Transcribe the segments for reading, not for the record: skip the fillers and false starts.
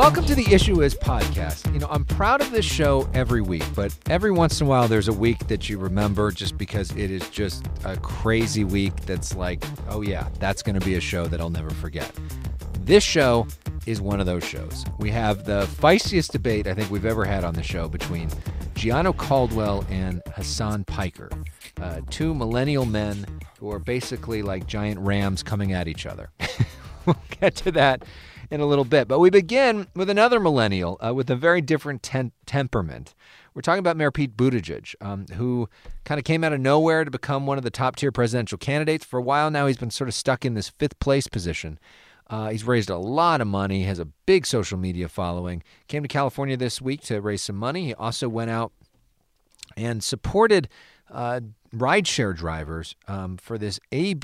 Welcome to the Issue Is podcast. You know, I'm proud of this show every week, but every once in a while there's a week that you remember just because it is just a crazy week that's like, oh yeah, that's going to be a show that I'll never forget. This show is one of those shows. We have the feistiest debate I think we've ever had on the show between Gianno Caldwell and Hasan Piker, two millennial men who are basically like giant rams coming at each other. We'll get to that in a little bit. But we begin with another millennial with a very different temperament. We're talking about Mayor Pete Buttigieg, who kind of came out of nowhere to become one of the top-tier presidential candidates. For a while now, he's been sort of stuck in this fifth-place position. He's raised a lot of money, has a big social media following. Came to California this week to raise some money. He also went out and supported rideshare drivers for this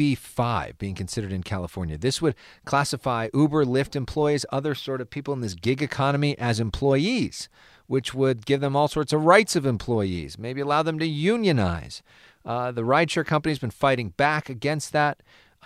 AB5 being considered in California. This would classify Uber, Lyft employees, other sort of people in this gig economy as employees, which would give them all sorts of rights of employees, maybe allow them to unionize. The rideshare company's been fighting back against that.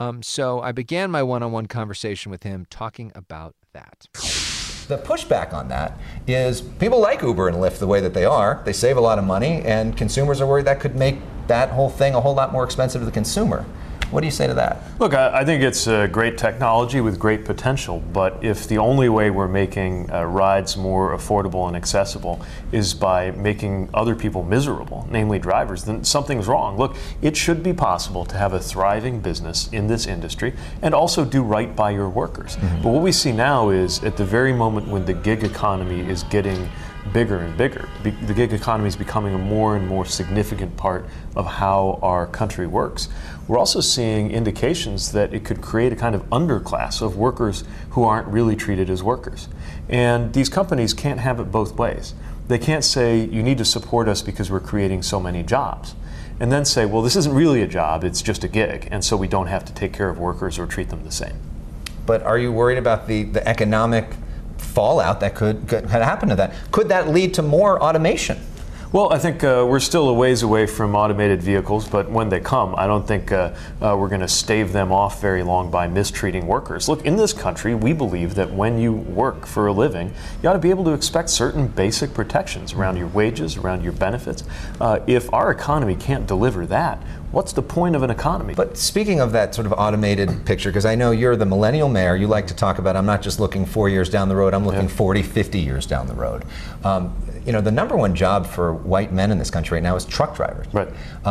So I began my one-on-one conversation with him talking about that. The pushback on that is people like Uber and Lyft the way that they are. They save a lot of money, and consumers are worried that could make that whole thing a whole lot more expensive to the consumer. What do you say to that? Look, I think it's a great technology with great potential, but if the only way we're making rides more affordable and accessible is by making other people miserable, namely drivers, then something's wrong. Look, it should be possible to have a thriving business in this industry and also do right by your workers. Mm-hmm. But what we see now is at the very moment when the gig economy is getting bigger and bigger, the gig economy is becoming a more and more significant part of how our country works. We're also seeing indications that it could create a kind of underclass of workers who aren't really treated as workers. And these companies can't have it both ways. They can't say, you need to support us because we're creating so many jobs, and then say, well, this isn't really a job, it's just a gig, and so we don't have to take care of workers or treat them the same. But are you worried about the economic fallout that could happen to that? Could that lead to more automation? Well, I think we're still a ways away from automated vehicles, but when they come, I don't think we're going to stave them off very long by mistreating workers. Look, in this country, we believe that when you work for a living, you ought to be able to expect certain basic protections around your wages, around your benefits. If our economy can't deliver that, what's the point of an economy? But speaking of that sort of automated picture, because I know you're the millennial mayor, you like to talk about, I'm not just looking 4 years down the road, I'm looking 40, 50 years down the road. You know, the number one job for white men in this country right now is truck drivers. Right.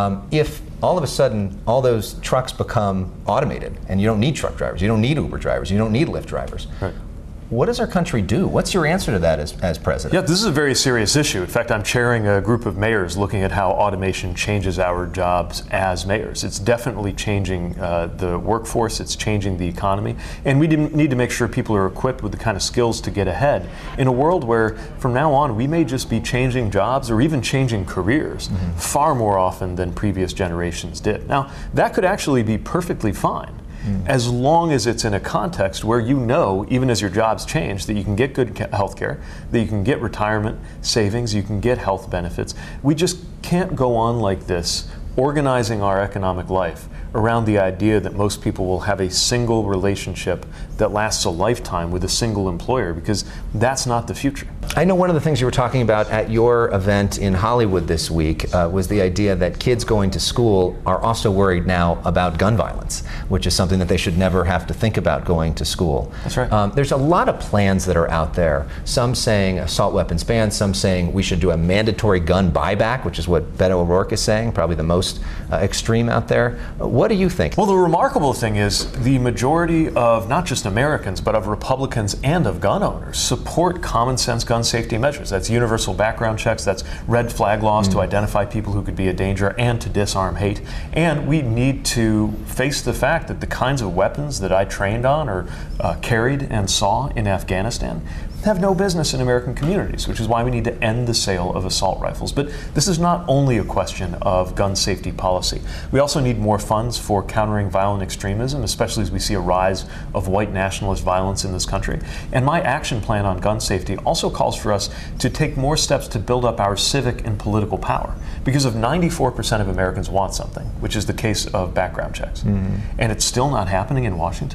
If all of a sudden all those trucks become automated and you don't need truck drivers, you don't need Uber drivers, you don't need Lyft drivers, right, what does our country do? What's your answer to that as president? Yeah, this is a very serious issue. In fact, I'm chairing a group of mayors looking at how automation changes our jobs as mayors. It's definitely changing the workforce, it's changing the economy, and we need to make sure people are equipped with the kind of skills to get ahead in a world where from now on we may just be changing jobs or even changing careers far more often than previous generations did. Now, that could actually be perfectly fine. As long as it's in a context where you know, even as your jobs change, that you can get good health care, that you can get retirement savings, you can get health benefits. We just can't go on like this, organizing our economic life around the idea that most people will have a single relationship that lasts a lifetime with a single employer, because that's not the future. I know one of the things you were talking about at your event in Hollywood this week was the idea that kids going to school are also worried now about gun violence, which is something that they should never have to think about going to school. That's right. There's a lot of plans that are out there, some saying assault weapons ban, some saying we should do a mandatory gun buyback, which is what Beto O'Rourke is saying, probably the most extreme out there. What do you think? Well, the remarkable thing is the majority of not just Americans, but of Republicans and of gun owners support common sense gun safety measures. That's universal background checks, that's red flag laws to identify people who could be a danger and to disarm hate. And we need to face the fact that the kinds of weapons that I trained on or carried and saw in Afghanistan have no business in American communities, which is why we need to end the sale of assault rifles. But this is not only a question of gun safety policy. We also need more funds for countering violent extremism, especially as we see a rise of white nationalist violence in this country. And my action plan on gun safety also calls for us to take more steps to build up our civic and political power. Because if 94% of Americans want something, which is the case of background checks, and it's still not happening in Washington,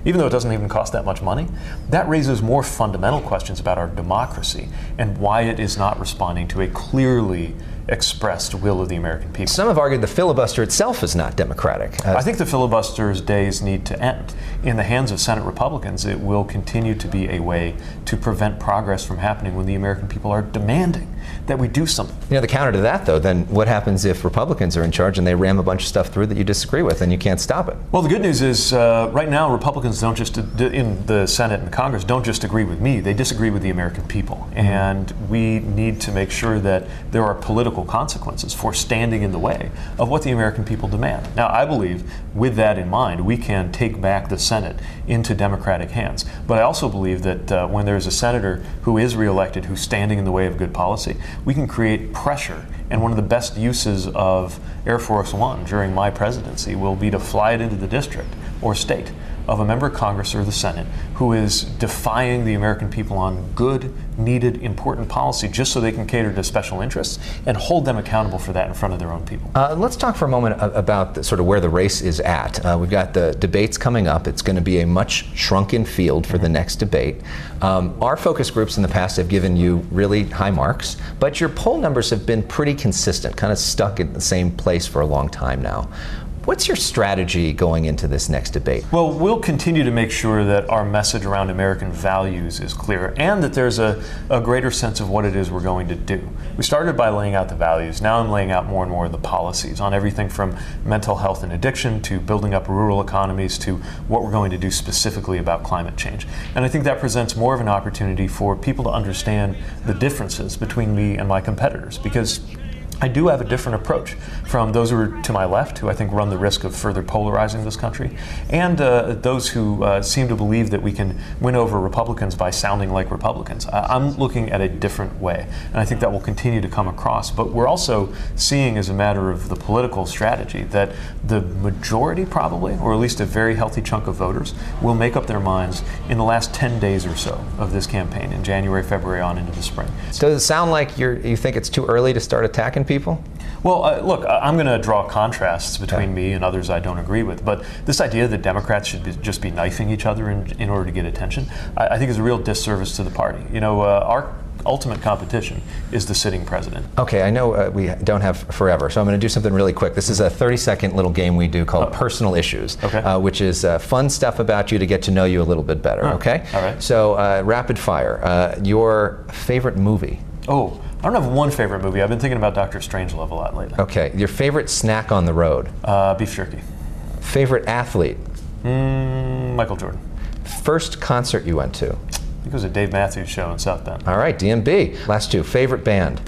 even though it doesn't even cost that much money, that raises more fundamental questions about our democracy and why it is not responding to a clearly expressed will of the American people. Some have argued the filibuster itself is not democratic. I think the filibuster's days need to end. In the hands of Senate Republicans, it will continue to be a way to prevent progress from happening when the American people are demanding that we do something. The counter to that, though, then what happens if Republicans are in charge and they ram a bunch of stuff through that you disagree with and you can't stop it? Well, the good news is right now Republicans don't just, in the Senate and Congress, don't just agree with me, they disagree with the American people. And we need to make sure that there are political consequences for standing in the way of what the American people demand. Now, I believe with that in mind, we can take back the Senate into Democratic hands. But I also believe that when there's a senator who is reelected who's standing in the way of good policy, we can create pressure. And one of the best uses of Air Force One during my presidency will be to fly it into the district or state of a member of Congress or the Senate who is defying the American people on good, needed, important policy just so they can cater to special interests and hold them accountable for that in front of their own people. Let's talk for a moment about sort of where the race is at. We've got the debates coming up. It's going to be a much shrunken field for the next debate. Our focus groups in the past have given you really high marks, but your poll numbers have been pretty consistent, kind of stuck in the same place for a long time now. What's your strategy going into this next debate? Well, we'll continue to make sure that our message around American values is clear and that there's a greater sense of what it is we're going to do. We started by laying out the values. Now I'm laying out more and more of the policies on everything from mental health and addiction to building up rural economies to what we're going to do specifically about climate change. And I think that presents more of an opportunity for people to understand the differences between me and my competitors, because I do have a different approach from those who are to my left, who I think run the risk of further polarizing this country, and those who seem to believe that we can win over Republicans by sounding like Republicans. I'm looking at a different way, and I think that will continue to come across. But we're also seeing, as a matter of the political strategy, that the majority probably, or at least a very healthy chunk of voters, will make up their minds in the last 10 days or so of this campaign, in January, February, on into the spring. So does it sound like you think it's too early to start attacking people? Well, look, I'm going to draw contrasts between me and others I don't agree with, but this idea that Democrats should just be knifing each other in order to get attention, I think is a real disservice to the party. Our ultimate competition is the sitting president. Okay, I know we don't have forever, so I'm going to do something really quick. This is a 30-second little game we do called Personal Issues, which is fun stuff about you to get to know you a little bit better, okay? All right. So, rapid fire. Your favorite movie? Oh, I don't have one favorite movie. I've been thinking about Dr. Strangelove a lot lately. Okay. Your favorite snack on the road? Beef jerky. Favorite athlete? Michael Jordan. First concert you went to? I think it was a Dave Matthews show in South Bend. All right, DMB. Last two. Favorite band?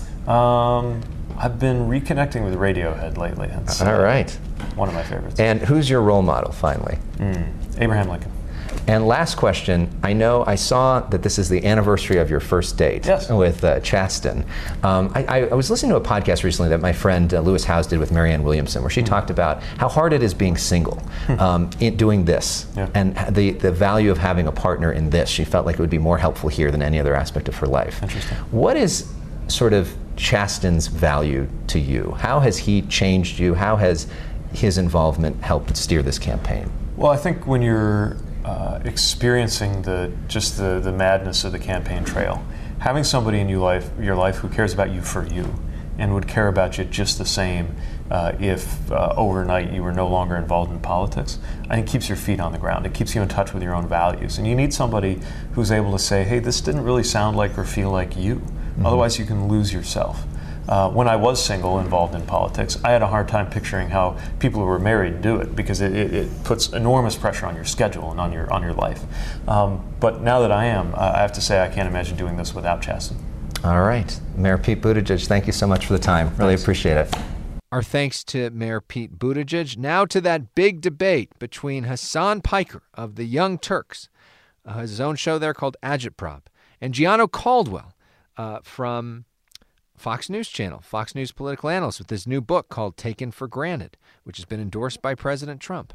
I've been reconnecting with Radiohead lately. That's all right. One of my favorites. And who's your role model, finally? Abraham Lincoln. And last question, I saw that this is the anniversary of your first date with Chasten. I was listening to a podcast recently that my friend Lewis Howes did with Marianne Williamson, where she talked about how hard it is being single in doing this, and the value of having a partner in this. She felt like it would be more helpful here than any other aspect of her life. Interesting. What is sort of Chasten's value to you? How has he changed you? How has his involvement helped steer this campaign? Well, I think when you're experiencing the madness of the campaign trail, having somebody in your life who cares about you for you and would care about you just the same if overnight you were no longer involved in politics, I think keeps your feet on the ground. It keeps you in touch with your own values. And you need somebody who's able to say, hey, this didn't really sound like or feel like you. Otherwise you can lose yourself. When I was single, involved in politics, I had a hard time picturing how people who were married do it, because it puts enormous pressure on your schedule and on your life. But now that I am, I have to say I can't imagine doing this without Chasten. All right. Mayor Pete Buttigieg, thank you so much for the time. Really appreciate it. Our thanks to Mayor Pete Buttigieg. Now to that big debate between Hasan Piker of the Young Turks, who has his own show there called Agitprop, and Gianno Caldwell from Fox News Channel, Fox News political analyst, with his new book called Taken for Granted, which has been endorsed by President Trump.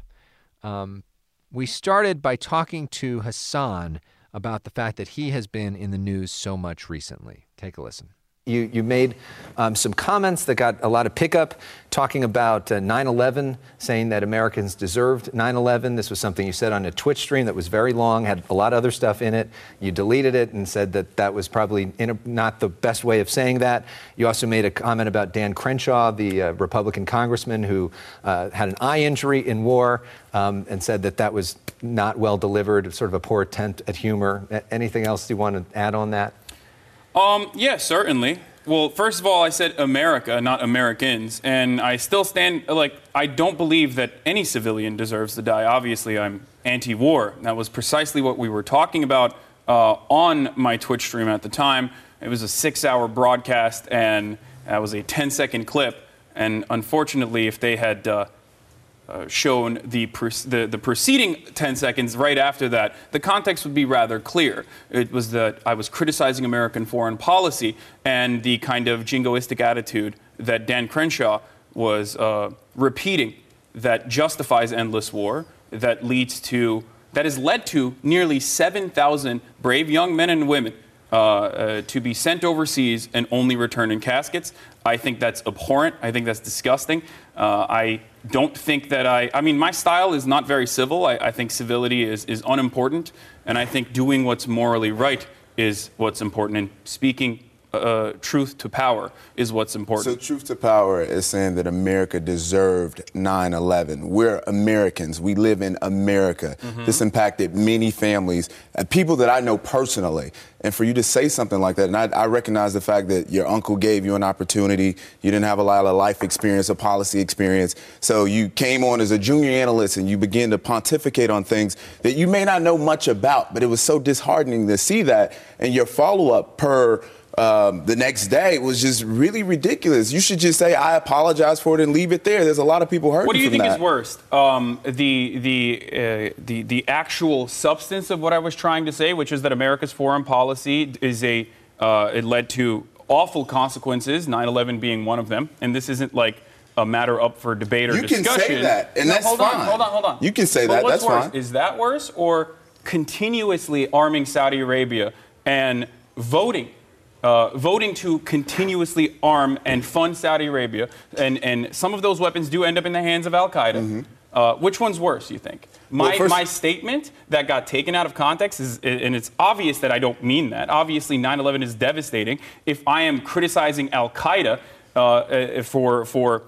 We started by talking to Hasan about the fact that he has been in the news so much recently. Take a listen. you made some comments that got a lot of pickup, talking about 9/11, saying that Americans deserved 9/11. This was something you said on a Twitch stream that was very long, had a lot of other stuff in it. You deleted it and said that that was probably not the best way of saying that. You also made a comment about Dan Crenshaw, the Republican congressman who had an eye injury in war, and said that that was not well delivered, sort of a poor attempt at humor. Anything else you want to add on that? Yeah, certainly. Well, first of all, I said America, not Americans, and I still stand, I don't believe that any civilian deserves to die. Obviously, I'm anti-war. That was precisely what we were talking about on my Twitch stream at the time. It was a 6-hour broadcast, and that was a 10-second clip, and unfortunately, if they had shown the preceding 10 seconds right after that, the context would be rather clear. It was that I was criticizing American foreign policy and the kind of jingoistic attitude that Dan Crenshaw was repeating that justifies endless war, that has led to nearly 7,000 brave young men and women to be sent overseas and only return in caskets. I think that's abhorrent. I think that's disgusting. I don't think that I mean, my style is not very civil. I think civility is unimportant. And I think doing what's morally right is what's important. And speaking truth to power is what's important. So truth to power is saying that America deserved 9/11. We're Americans. We live in America. Mm-hmm. This impacted many families and people that I know personally. And for you to say something like that, and I recognize the fact that your uncle gave you an opportunity. You didn't have a lot of life experience or policy experience. So you came on as a junior analyst and you began to pontificate on things that you may not know much about. But it was so disheartening to see that. And your follow-up per the next day was just really ridiculous. You should just say, I apologize for it and leave it there. There's a lot of people hurting from that. What do you think is worse? The actual substance of what I was trying to say, which is that America's foreign policy is it led to awful consequences, 9/11 being one of them. And this isn't like a matter up for debate or discussion. You can say that, and that's fine. Hold on. You can say that, that's fine. Is that worse, or continuously arming Saudi Arabia and voting to continuously arm and fund Saudi Arabia, and some of those weapons do end up in the hands of Al-Qaeda. Mm-hmm. Which one's worse, you think? My statement that got taken out of context is, and it's obvious that I don't mean that. Obviously, 9/11 is devastating. If I am criticizing Al-Qaeda for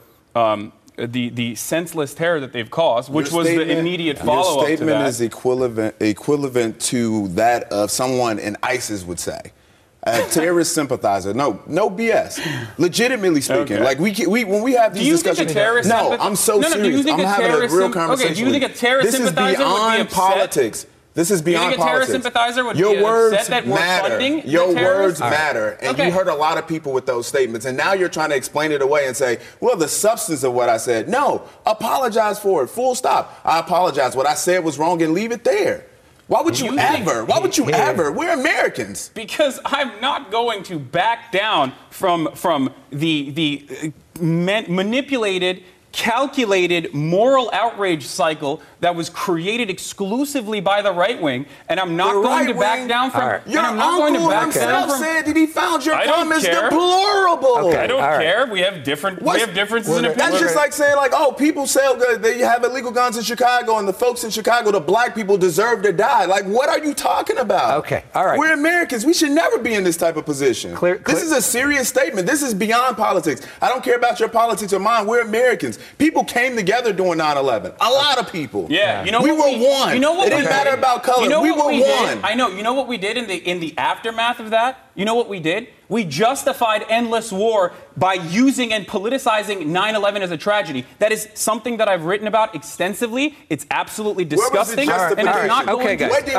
the senseless terror that they've caused, which was the immediate follow-up to that. Your statement is equivalent to that of someone in ISIS would say. A terrorist sympathizer. No BS. Legitimately speaking, okay. Like we when we have these discussions. No, I'm so serious. I'm having a real conversation. Okay, do you think a terrorist sympathizer would be upset? Politics. This is beyond politics. You think a terrorist sympathizer would be upset that we're funding Your words matter. And you hurt a lot of people with those statements. And now you're trying to explain it away and say, well, the substance of what I said. No, apologize for it. Full stop. I apologize. What I said was wrong and leave it there. Why would you ever? Why would you ever? We're Americans. Because I'm not going to back down from the manipulated, calculated moral outrage cycle that was created exclusively by the right wing, and I'm not going to back down from. Right. Your uncle himself said that he found your comments deplorable. Okay. I don't care. We have differences in opinion. That's just like saying, like, oh, people sell. They have illegal guns in Chicago, and the folks in Chicago, the black people, deserve to die. Like, what are you talking about? Okay, all right. We're Americans. We should never be in this type of position. This is a serious statement. This is beyond politics. I don't care about your politics or mine. We're Americans. People came together during 9/11. A lot of people. Yeah, you know we were one. You know what? It didn't matter about color. You know we were one. I know. You know what we did in the aftermath of that? You know what we did? We justified endless war by using and politicizing 9/11 as a tragedy. That is something that I've written about extensively. It's absolutely disgusting. And I'm not going to back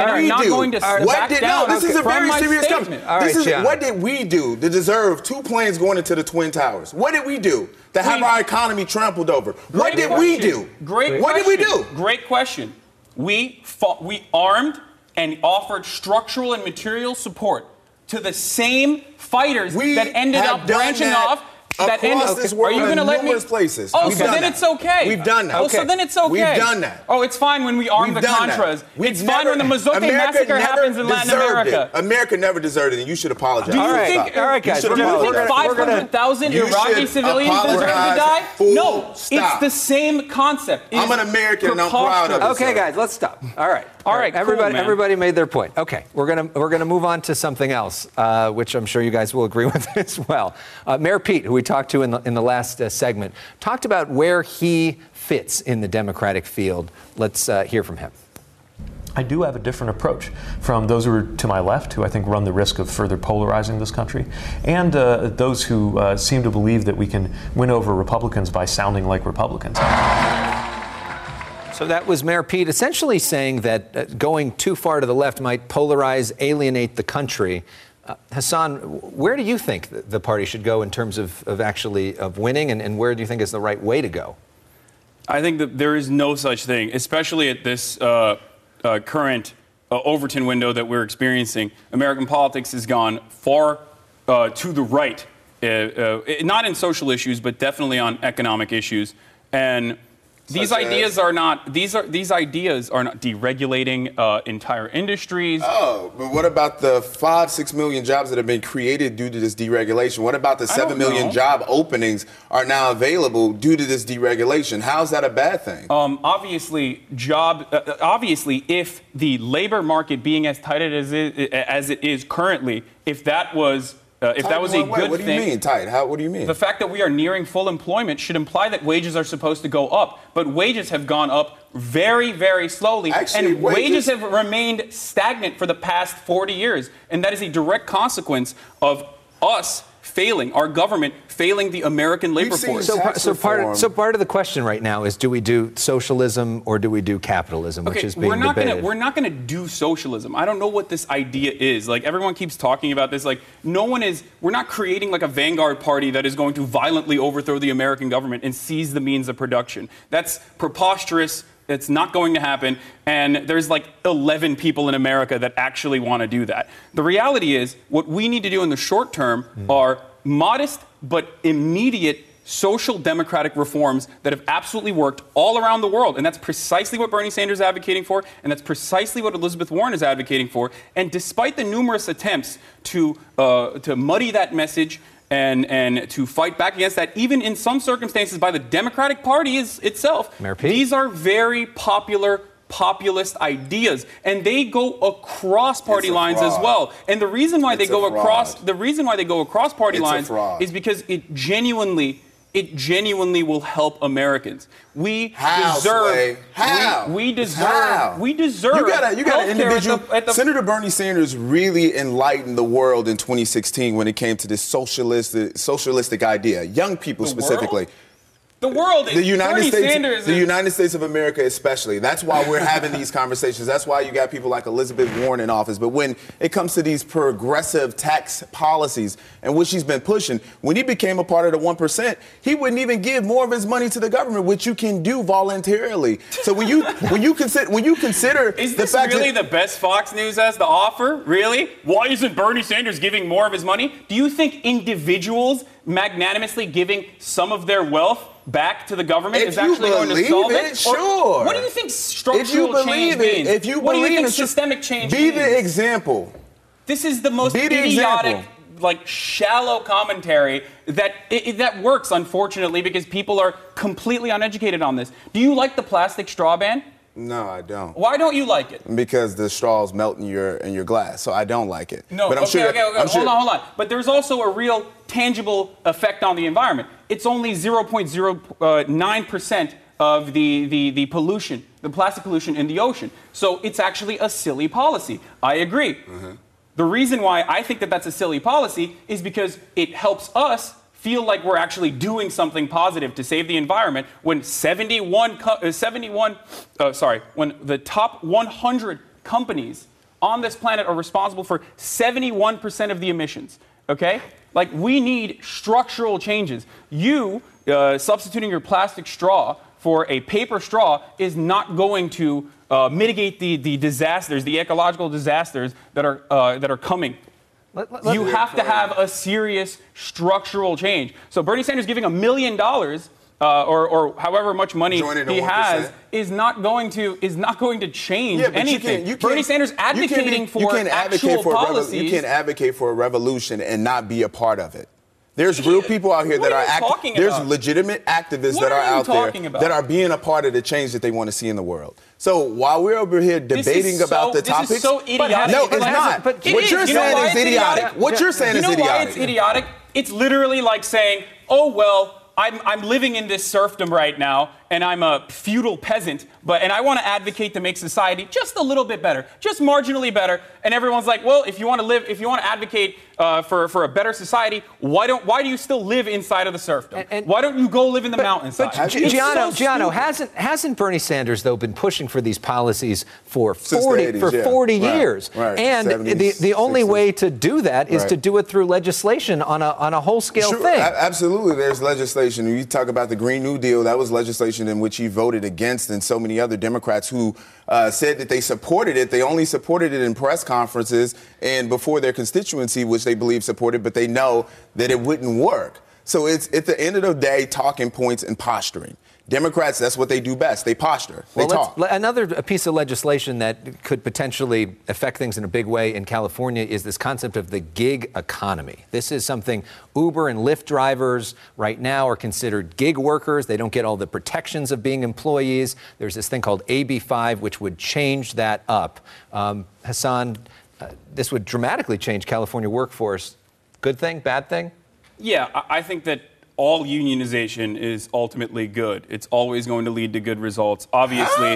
down. This is a very serious comment. What did we do to deserve 2 planes going into the Twin Towers? What did we do to have our economy trampled over? What did we do? What did we do? Great question. We armed and offered structural and material support to the same fighters that ended up branching off that end. Across this world, are you going to let me? numerous places. Oh, We've so done then that. it's okay. We've done that. Oh, so then it's okay. We've done that. Oh, it's fine when we arm We've the done that. Contras. We've It's fine when the Mozote America massacre never happens in Latin deserved America. it. America never deserved it, and you should apologize. Do you All right. think? All right, guys. Do you think 500,000 You Iraqi should civilians deserve to apologize. die? Full No, stop. it's the same concept. It I'm is an American, and I'm proud of it. preposterous. Okay, guys, let's stop. All right. All right, cool, Everybody, man. everybody made their point. Okay, we're gonna move on to something else, which I'm sure you guys will agree with as well. Mayor Pete, who we talked to in the last segment, talked about where he fits in the Democratic field. Let's hear from him. I do have a different approach from those who are to my left, who I think run the risk of further polarizing this country, and those who seem to believe that we can win over Republicans by sounding like Republicans. So that was Mayor Pete essentially saying that going too far to the left might polarize, alienate the country. Hassan, where do you think the party should go in terms of winning, and where do you think is the right way to go? I think that there is no such thing, especially at this current Overton window that we're experiencing. American politics has gone far to the right, not in social issues, but definitely on economic issues. And these ideas are not deregulating entire industries. Oh, but what about the 5-6 million jobs that have been created due to this deregulation? What about the 7 million job openings are now available due to this deregulation? How's that a bad thing? Obviously, if the labor market being as tight as it is currently, if that was a good thing. What do you mean tight? What do you mean? The fact that we are nearing full employment should imply that wages are supposed to go up, but wages have gone up very, very slowly, Actually, and wages have remained stagnant for the past 40 years, and that is a direct consequence of us failing, our government failing the American labor force. So part of the question right now is, do we do socialism or do we do capitalism, which is being debated? We're not going to do socialism. I don't know what this idea is. Like, everyone keeps talking about this. Like, we're not creating like a vanguard party that is going to violently overthrow the American government and seize the means of production. That's preposterous. It's not going to happen. And there's like 11 people in America that actually want to do that. The reality is, what we need to do in the short term are modest but immediate social democratic reforms that have absolutely worked all around the world. And that's precisely what Bernie Sanders is advocating for, and that's precisely what Elizabeth Warren is advocating for. And despite the numerous attempts to muddy that message and to fight back against that, even in some circumstances by the Democratic Party itself, these are very popular populist ideas, and they go across party lines as well. And the reason why they go across party lines is because it genuinely will help Americans. We deserve. You got an individual. Senator Bernie Sanders really enlightened the world in 2016 when it came to this socialistic idea. Young people specifically. The world, the United States of America especially. That's why we're having these conversations. That's why you got people like Elizabeth Warren in office. But when it comes to these progressive tax policies and what she's been pushing, when he became a part of the 1%, he wouldn't even give more of his money to the government, which you can do voluntarily. So when you consider is this really the best Fox News has to offer? Really? Why isn't Bernie Sanders giving more of his money? Do you think individuals magnanimously giving some of their wealth back to the government is actually going to solve it? Sure. What do you think structural change means? What do you think systemic change means? Be the example. This is the most idiotic, like, shallow commentary that works, unfortunately, because people are completely uneducated on this. Do you like the plastic straw ban? No, I don't. Why don't you like it? Because the straws melt in your glass, so I don't like it. No, but okay. Hold on. But there's also a real tangible effect on the environment. It's only 0.09% of the pollution, the plastic pollution in the ocean. So it's actually a silly policy. I agree. Mm-hmm. The reason why I think that that's a silly policy is because it helps us feel like we're actually doing something positive to save the environment when when the top 100 companies on this planet are responsible for 71% of the emissions, okay? Like, we need structural changes. You substituting your plastic straw for a paper straw is not going to mitigate the disasters, the ecological disasters that are coming. You have to have a serious structural change. So Bernie Sanders giving $1 million or however much money he has is not going to change anything. Bernie Sanders advocating for actual policies. You can't advocate for a revolution and not be a part of it. There's real people out here that are active. There's legitimate activists that are out there that are being a part of the change that they want to see in the world. So while we're over here debating about the topics, this is so idiotic. No, it's not. But what you're saying is idiotic. What you're saying is idiotic. You know why it's idiotic? It's literally like saying, oh, well, I'm living in this serfdom right now, and I'm a feudal peasant, and I want to advocate to make society just a little bit better, just marginally better. And everyone's like, well, if you want to advocate for a better society, why do you still live inside of the serfdom? Why don't you go live in the mountainside? But Giano, hasn't Bernie Sanders though been pushing for these policies for 40 years? Right. And 70s, the only 60s. Way to do that is to do it through legislation on a whole scale thing. Absolutely, there's legislation. When you talk about the Green New Deal, that was legislation in which he voted against, and so many other Democrats who said that they supported it. They only supported it in press conferences and before their constituency, which they believe supported, but they know that it wouldn't work. So it's at the end of the day, talking points and posturing. Democrats, that's what they do best. They posture. They talk. Another piece of legislation that could potentially affect things in a big way in California is this concept of the gig economy. This is something Uber and Lyft drivers right now are considered gig workers. They don't get all the protections of being employees. There's this thing called AB5, which would change that up. Hassan, this would dramatically change California workforce. Good thing, bad thing? Yeah, I think that all unionization is ultimately good. It's always going to lead to good results. Obviously,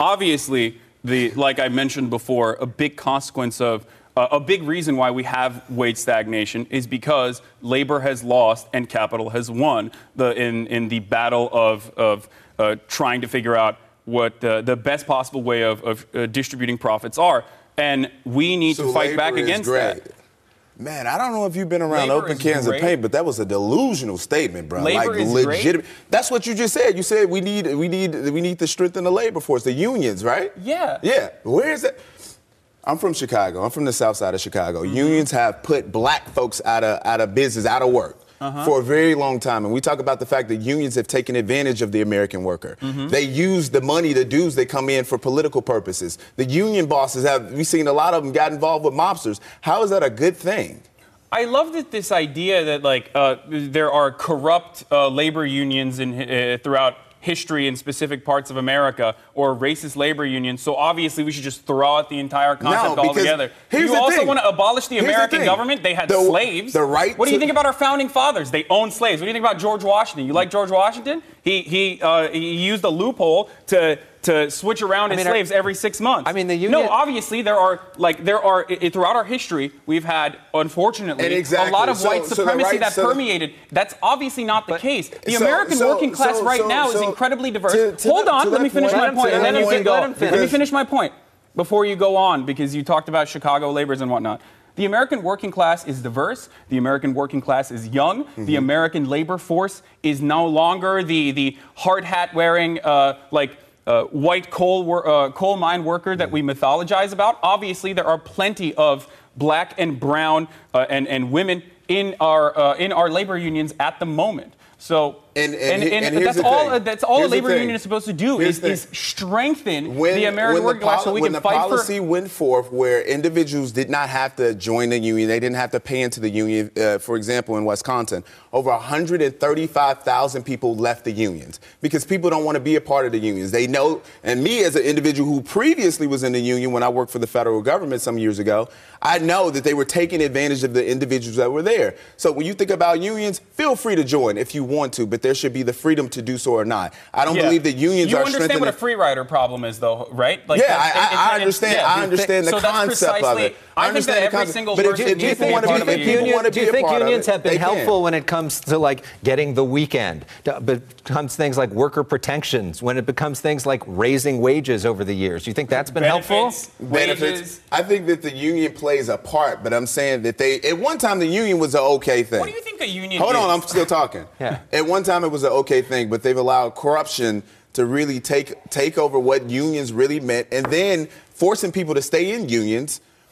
like I mentioned before, a big consequence of a big reason why we have wage stagnation is because labor has lost and capital has won in the battle of trying to figure out what the best possible way of distributing profits are. And we need to fight back against that. Man, I don't know if you've been around open cans of paint, but that was a delusional statement, bro. Labor like is legitimate. Great. That's what you just said. You said we need to strengthen the labor force, the unions, right? Yeah. Yeah. Where is it? I'm from Chicago. I'm from the south side of Chicago. Mm-hmm. Unions have put black folks out of business, out of work. For a very long time. And we talk about the fact that unions have taken advantage of the American worker. Mm-hmm. They use the money, the dues they come in for political purposes. The union bosses we've seen a lot of them got involved with mobsters. How is that a good thing? I love that this idea that there are corrupt labor unions throughout history in specific parts of America or racist labor unions. So obviously we should just throw out the entire concept altogether. You also want to abolish the American government? They had slaves. What do you think about our founding fathers? They owned slaves. What do you think about George Washington? You like George Washington? He used a loophole to switch around his slaves every 6 months. No, obviously there are throughout our history we've had, unfortunately, a lot of white supremacy that permeated. That's obviously not the case. The American working class right now is incredibly diverse. Hold on, let me finish my point, and then you can go. Let me finish my point before you go on, because you talked about Chicago laborers and whatnot. The American working class is diverse. The American working class is young. Mm-hmm. The American labor force is no longer the hard hat wearing white coal mine worker that we mythologize about. Obviously, there are plenty of black and brown and women in our labor unions at the moment. So that's all a labor union is supposed to do is strengthen the American working class so we can fight for. When the policy went forth where individuals did not have to join the union, they didn't have to pay into the union. For example, in Wisconsin, over 135,000 people left the unions because people don't want to be a part of the unions. They know, and me as an individual who previously was in the union when I worked for the federal government some years ago, I know that they were taking advantage of the individuals that were there. So when you think about unions, feel free to join if you want to, but there should be the freedom to do so or not. I don't believe that unions are strengthening. You understand what a free rider problem is, though, right? I understand. I understand the concept of it. I think that every single person needs to be a part of a union. Do you think unions have been helpful when it comes to getting the weekend? It becomes things like worker protections. When it becomes things like raising wages over the years, do you think that's been helpful? Benefits. I think that the union plays a part, but I'm saying that at one time the union was an okay thing. What do you think a union? Hold on, I'm still talking. Yeah. At one time it was an okay thing, but they've allowed corruption to really take over what unions really meant, and then forcing people to stay in unions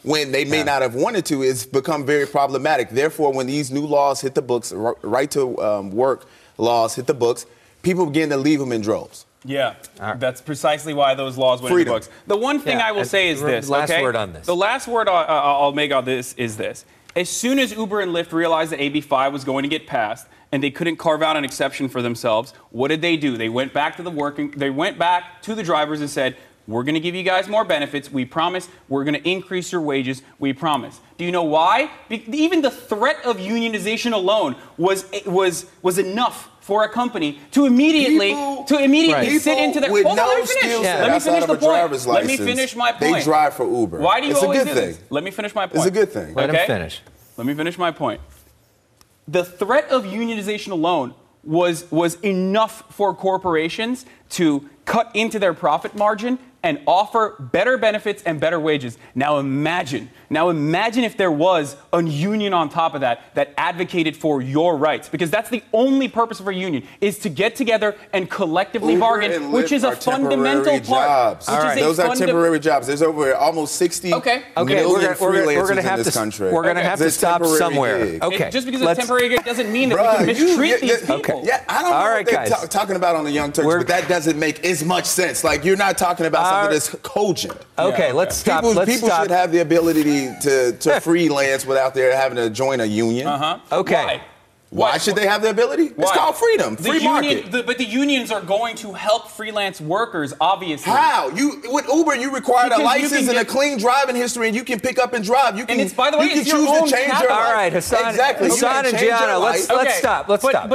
when they may not have wanted to, it's become very problematic. Therefore, when these new laws hit the books, right to work laws hit the books, people begin to leave them in droves. Yeah, that's precisely why those laws went into the books. The one thing I will say is this. Last word on this. The last word I'll make on this is this. As soon as Uber and Lyft realized that AB5 was going to get passed and they couldn't carve out an exception for themselves, what did they do? They went back to the drivers and said, we're going to give you guys more benefits. We promise. We're going to increase your wages. We promise. Do you know why? Even the threat of unionization alone was enough for a company to immediately sit into their. With Hold on, no let me finish. skill set Let me outside finish of the a point. driver's Let me license, finish my point. They drive for Uber. Why do you it's always a good do thing. this? Let me finish my point. It's a good thing. Let him finish. Let me finish my point. The threat of unionization alone was enough for corporations to cut into their profit margin and offer better benefits and better wages. Now imagine if there was a union on top of that advocated for your rights, because that's the only purpose of a union, is to get together and collectively bargain, which is a fundamental part. Those are temporary jobs. There's over almost 60 million freelancers in this country. We're going to have to stop somewhere. Gig. Okay. Just because it's temporary gig doesn't mean that we can mistreat these people. Okay. Yeah, I don't know what they're talking about on the Young Turks, but that doesn't make as much sense. Like, you're not talking about something that's cogent. Okay, let's stop. People should have the ability to freelance without their having to join a union. Okay. Why should they have the ability? It's called freedom, free market. But the unions are going to help freelance workers, obviously. How? With Uber, you require a license and a clean driving history, and you can pick up and drive. You can, and it's, by the way, you can it's your choose own to change capital. your life. All right, Hassan. Exactly. Hassan and Gianna, let's stop. Let's stop.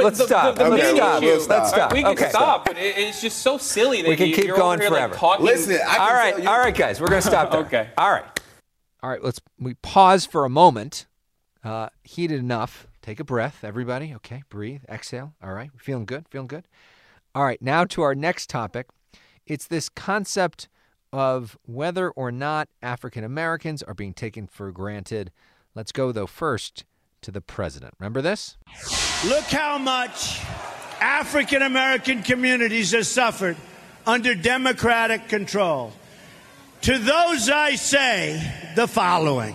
We can stop, but it's just so silly that we can keep going forever. Listen, all right, guys, we're going to stop there. Okay. All right, we pause for a moment. Heated enough. Take a breath, everybody. Okay, breathe, exhale. All right, feeling good. All right, now to our next topic. It's this concept of whether or not African Americans are being taken for granted. Let's go, though, first to the president. Remember this? Look how much African American communities have suffered under Democratic control. To those I say the following: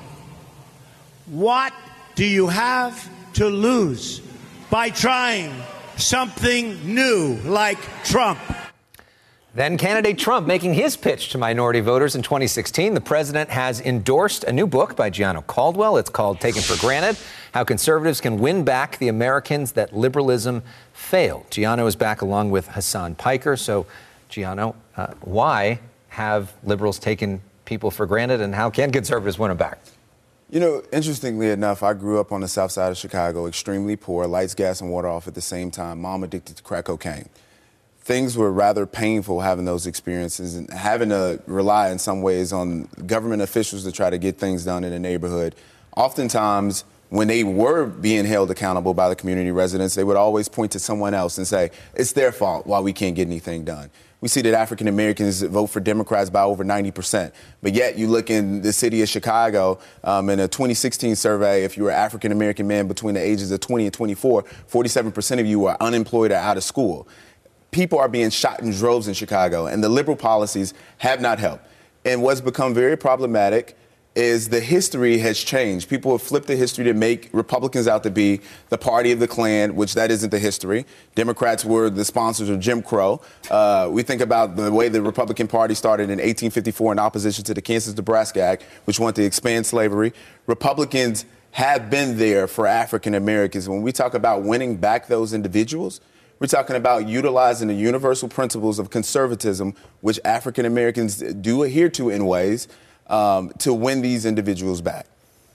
what do you have to lose by trying something new like Trump? Then candidate Trump making his pitch to minority voters in 2016. The president has endorsed a new book by Gianno Caldwell. It's called Taken for Granted: How Conservatives Can Win Back the Americans That Liberalism Failed. Gianno is back along with Hassan Piker. So, Gianno, why have liberals taken people for granted, and how can conservatives win them back? You know, interestingly enough, I grew up on the south side of Chicago, extremely poor, lights, gas, and water off at the same time, mom addicted to crack cocaine. Things were rather painful having those experiences and having to rely in some ways on government officials to try to get things done in the neighborhood. Oftentimes, when they were being held accountable by the community residents, they would always point to someone else and say, it's their fault why we can't get anything done. We see that African Americans vote for Democrats by over 90%. But yet you look in the city of Chicago, in a 2016 survey, if you were an African American man between the ages of 20 and 24, 47% of you were unemployed or out of school. People are being shot in droves in Chicago, and the liberal policies have not helped. And what's become very problematic is the history has changed. People have flipped the history to make Republicans out to be the party of the Klan, which that isn't the history. Democrats were the sponsors of Jim Crow. We think about the way the Republican Party started in 1854 in opposition to the Kansas-Nebraska Act, which wanted to expand slavery. Republicans have been there for African Americans. When we talk about winning back those individuals, we're talking about utilizing the universal principles of conservatism, which African Americans do adhere to in ways, to win these individuals back.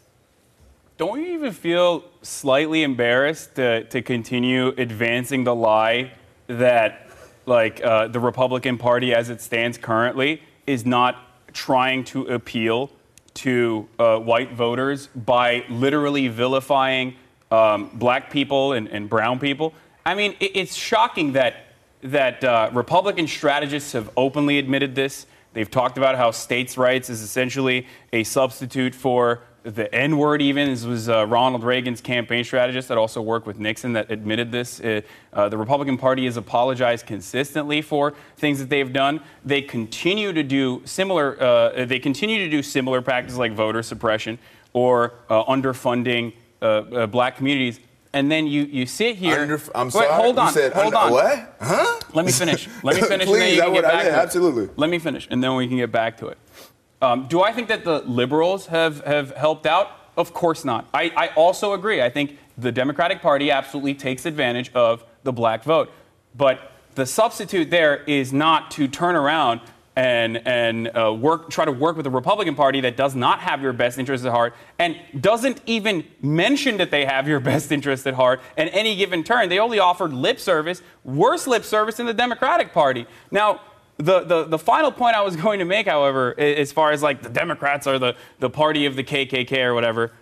Don't you even feel slightly embarrassed to continue advancing the lie that, the Republican Party as it stands currently is not trying to appeal to white voters by literally vilifying black people and brown people? I mean, it's shocking that Republican strategists have openly admitted this. They've talked about how states' rights is essentially a substitute for the N-word even. This was Ronald Reagan's campaign strategist that also worked with Nixon that admitted this. The Republican Party has apologized consistently for things that they've done. They continue to do similar practices like voter suppression or underfunding black communities. And then you sit here. I'm sorry. Hold on. What? Huh? Let me finish. Please, and then you can get back to it. Absolutely. Let me finish, and then we can get back to it. Do I think that the liberals have helped out? Of course not. I also agree. I think the Democratic Party absolutely takes advantage of the black vote. But the substitute there is not to turn around and try to work with the Republican Party that does not have your best interests at heart and doesn't even mention that they have your best interests at heart at any given turn. They only offered lip service, worse lip service than the Democratic Party. Now, the final point I was going to make, however, as far as like the Democrats are the party of the KKK or whatever,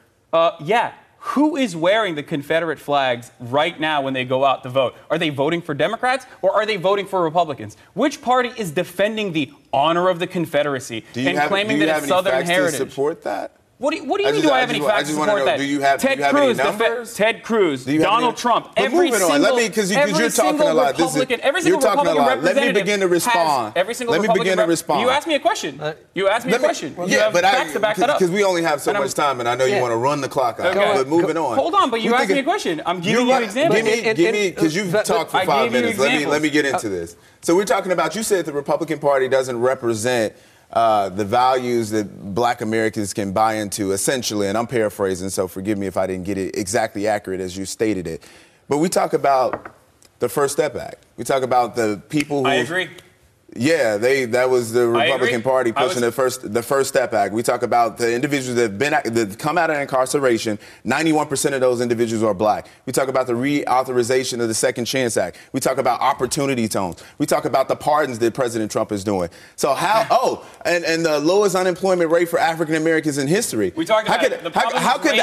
who is wearing the Confederate flags right now when they go out to vote? Are they voting for Democrats or are they voting for Republicans? Which party is defending the honor of the Confederacy claiming that it's Southern heritage? Do you have any facts to support that? What do you mean? Do I have any facts to support that? Do you have any numbers? Ted Cruz, Donald Trump, every single Republican representative. Let me begin to respond. You asked me a question. You asked me a question. You have facts to back that up. Because we only have so much time, and I know you want to run the clock out. But moving on. Hold on, but you asked me a question. I'm giving you examples. Give me, because you've talked for 5 minutes. Let me get into this. So we're talking about, you said the Republican Party doesn't represent the values that black Americans can buy into, essentially, and I'm paraphrasing, so forgive me if I didn't get it exactly accurate as you stated it. But we talk about the First Step Act. We talk about the people who... I agree. Yeah, that was the Republican Party pushing the First Step Act. We talk about the individuals that come out of incarceration. 91% of those individuals are black. We talk about the reauthorization of the Second Chance Act. We talk about opportunity zones. We talk about the pardons that President Trump is doing. So and the lowest unemployment rate for African Americans in history. We talked about how could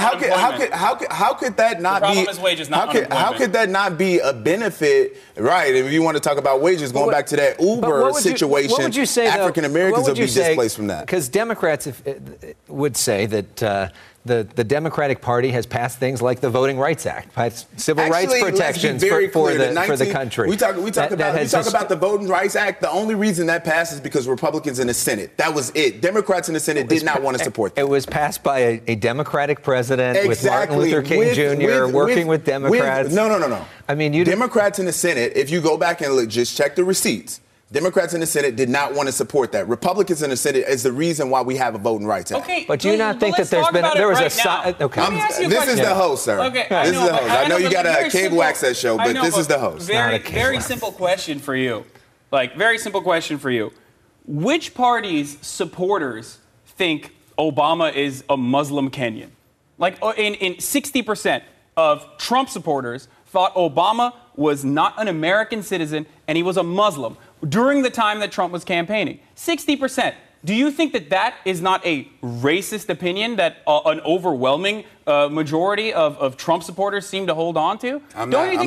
that not be? How could that not be a benefit? Right. If you want to talk about wages, going back to that Uber situation, what would you say, African Americans will be displaced from that. Because Democrats would say that the Democratic Party has passed things like the Voting Rights Act, civil rights protections for the country. We talk about the Voting Rights Act. The only reason that passed is because Republicans in the Senate. That was it. Democrats in the Senate did not want to support that. It was passed by a Democratic president with Martin Luther King Jr. working with Democrats. No. I mean, Democrats in the Senate, if you go back and just check the receipts, Democrats in the Senate did not want to support that. Republicans in the Senate is the reason why we have a Voting Rights Act. Okay, but do you not think that there was a side? Okay, this is the host, sir. Okay, this is the host. I know you got a cable access show, but this is the host. Very simple question for you. Very simple question for you. Which party's supporters think Obama is a Muslim Kenyan? In 60% of Trump supporters thought Obama was not an American citizen and he was a Muslim during the time that Trump was campaigning. 60%. Do you think that is not a racist opinion that an overwhelming majority of Trump supporters seem to hold on to? I'm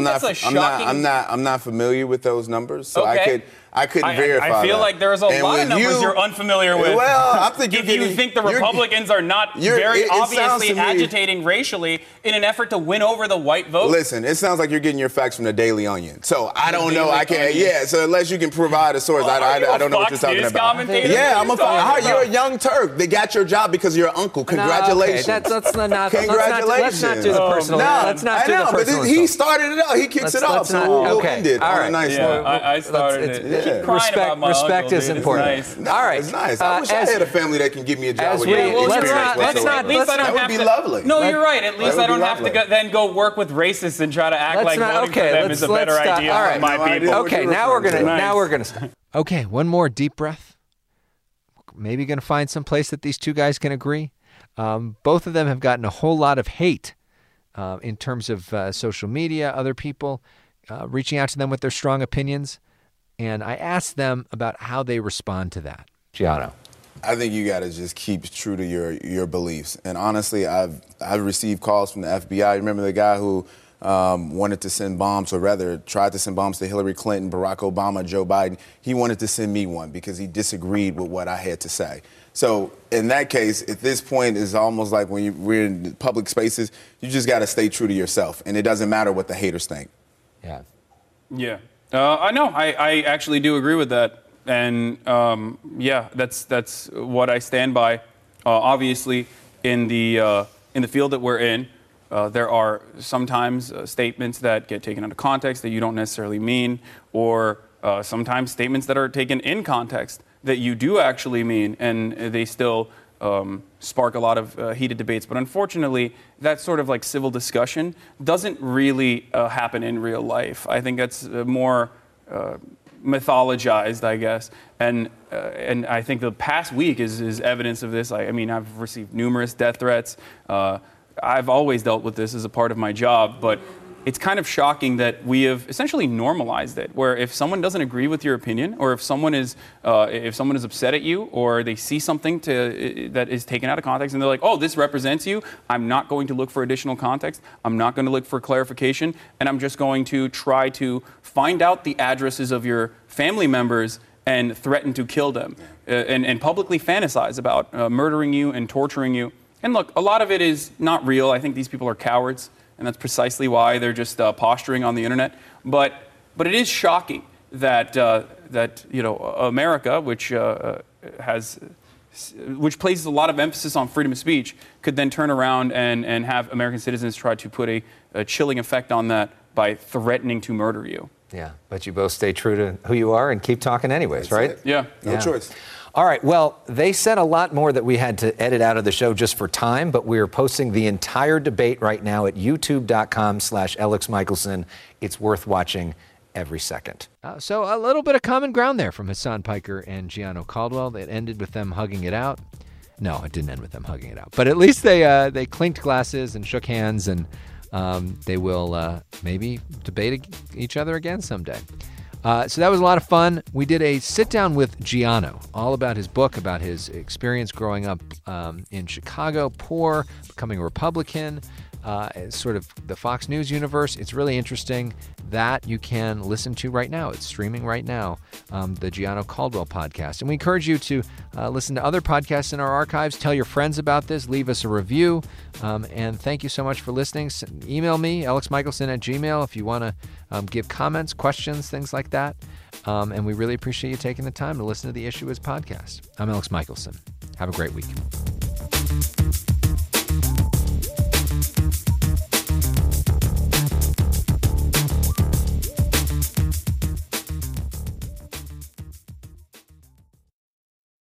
not familiar with those numbers, so okay. I couldn't verify that. I feel like there's a lot of numbers you're unfamiliar with. Well, I'm thinking if you think the Republicans are not very obviously agitating racially in an effort to win over the white vote. Listen, it sounds like you're getting your facts from the Daily Onion. So I don't know. I can't. Yeah. So unless you can provide a source, I don't know what you're talking about. Yeah, you're a young Turk. They got your job because you're an uncle. Congratulations. No, okay. Congratulations. Let's not do the personal. Let's not do the personal. But he started it out. He kicks it off. So we'll end it on a nice note. I started it. Respect is important. Nice. All right. It's nice. I wish I had a family that can give me a job with that would be lovely. No, you're right. At least I don't have to then go work with racists and try to act like voting for them is a better idea for my people. Okay, now we're gonna stop. Okay, one more deep breath. Maybe going to find some place that these two guys can agree. Both of them have gotten a whole lot of hate in terms of social media, other people reaching out to them with their strong opinions. And I asked them about how they respond to that. Giotto. I think you got to just keep true to your beliefs. And honestly, I've received calls from the FBI. Remember the guy who wanted to send bombs, or rather tried to send bombs to Hillary Clinton, Barack Obama, Joe Biden, he wanted to send me one because he disagreed with what I had to say. So in that case, at this point, it's almost like when we're in public spaces, you just got to stay true to yourself, and it doesn't matter what the haters think. Yeah. Yeah. I know. I actually do agree with that. And, yeah, that's what I stand by. Obviously, in the field that we're in, there are sometimes statements that get taken out of context that you don't necessarily mean, or sometimes statements that are taken in context that you do actually mean, and they still spark a lot of heated debates. But unfortunately, that sort of like civil discussion doesn't really happen in real life. I think that's more mythologized, I guess. And I think the past week is evidence of this. I mean, I've received numerous death threats. I've always dealt with this as a part of my job, but it's kind of shocking that we have essentially normalized it, where if someone doesn't agree with your opinion, or if someone is upset at you, or they see something that is taken out of context, and they're like, oh, this represents you, I'm not going to look for additional context, I'm not going to look for clarification, and I'm just going to try to find out the addresses of your family members and threaten to kill them, and publicly fantasize about murdering you and torturing you. And look, a lot of it is not real. I think these people are cowards, and that's precisely why they're just posturing on the internet. But it is shocking that America, which places a lot of emphasis on freedom of speech, could then turn around and have American citizens try to put a chilling effect on that by threatening to murder you. Yeah, but you both stay true to who you are and keep talking anyways, right? It. Yeah. No choice. All right, well, they said a lot more that we had to edit out of the show just for time, but we're posting the entire debate right now at youtube.com/Alex Michelson. It's worth watching every second. So a little bit of common ground there from Hassan Piker and Gianno Caldwell. It ended with them hugging it out. No, it didn't end with them hugging it out, but at least they clinked glasses and shook hands, and they will maybe debate each other again someday. So that was a lot of fun. We did a sit-down with Gianno, all about his book, about his experience growing up in Chicago, poor, becoming a Republican, sort of the Fox News universe. It's really interesting. That you can listen to right now. It's streaming right now, the Gianno Caldwell podcast. And we encourage you to listen to other podcasts in our archives. Tell your friends about this. Leave us a review. And thank you so much for listening. Email me, alexmichelson@gmail.com, if you want to give comments, questions, things like that. And we really appreciate you taking the time to listen to the Issue Is podcast. I'm Alex Michelson. Have a great week.